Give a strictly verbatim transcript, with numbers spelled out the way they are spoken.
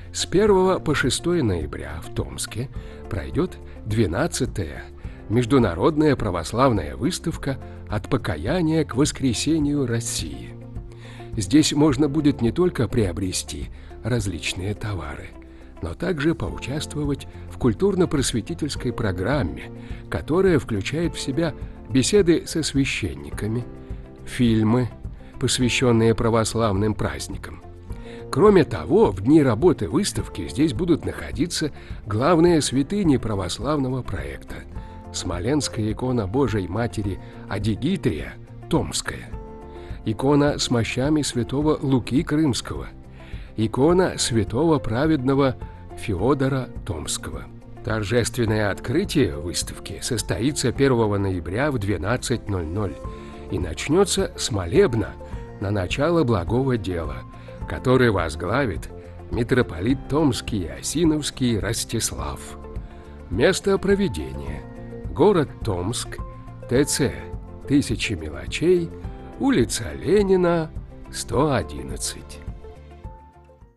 С первого по шестое ноября в Томске пройдет двенадцатая Международная православная выставка «От покаяния к воскресению России». Здесь можно будет не только приобрести различные товары, но также поучаствовать в культурно-просветительской программе, которая включает в себя беседы со священниками, фильмы, посвященные православным праздникам. Кроме того, в дни работы выставки здесь будут находиться главные святыни православного проекта: Смоленская икона Божией Матери Адигитрия, Томская, икона с мощами святого Луки Крымского, икона святого праведного Феодора Томского. Торжественное открытие выставки состоится первого ноября в двенадцать ноль ноль и начнется с молебна на начало благого дела, который возглавит митрополит Томский и Осиновский Ростислав. Место проведения: город Томск, ТЦ «Тысячи мелочей», улица Ленина, сто одиннадцать.